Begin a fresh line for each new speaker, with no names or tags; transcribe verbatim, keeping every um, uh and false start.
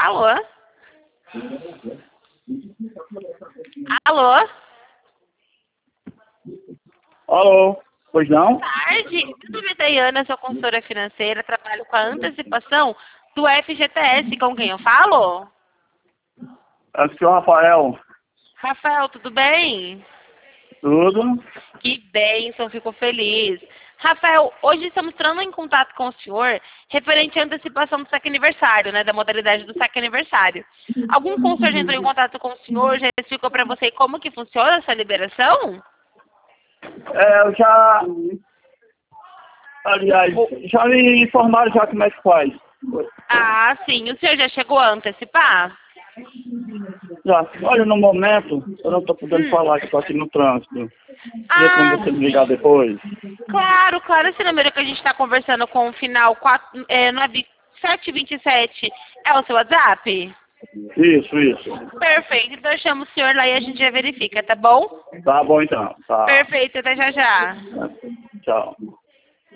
Alô? Alô?
Alô? Pois não?
Boa tarde. Meu nome é Daiana, sou consultora financeira, trabalho com a antecipação do F G T S. Com quem eu falo?
É o senhor Rafael.
Rafael, tudo bem?
Tudo?
Que bênção, fico feliz. Rafael, hoje estamos entrando em contato com o senhor referente à antecipação do saque aniversário, né, da modalidade do saque aniversário. Algum consultor já entrou em contato com o senhor, já explicou para você como que funciona essa liberação?
É, eu já... Aliás, já me informaram já como é que faz.
Ah, sim. O senhor já chegou a antecipar?
Já. Olha, no momento, eu não estou podendo
Hum.
falar que estou aqui no trânsito. Queria
Ah,
como você me ligar depois.
claro, claro. Esse número que a gente está conversando com o final quatro, é, sete dois sete é o seu WhatsApp?
Isso, isso.
Perfeito. Então eu chamo o senhor lá e a gente já verifica, tá bom?
Tá bom então. Tá.
Perfeito. Até já já.
Tchau.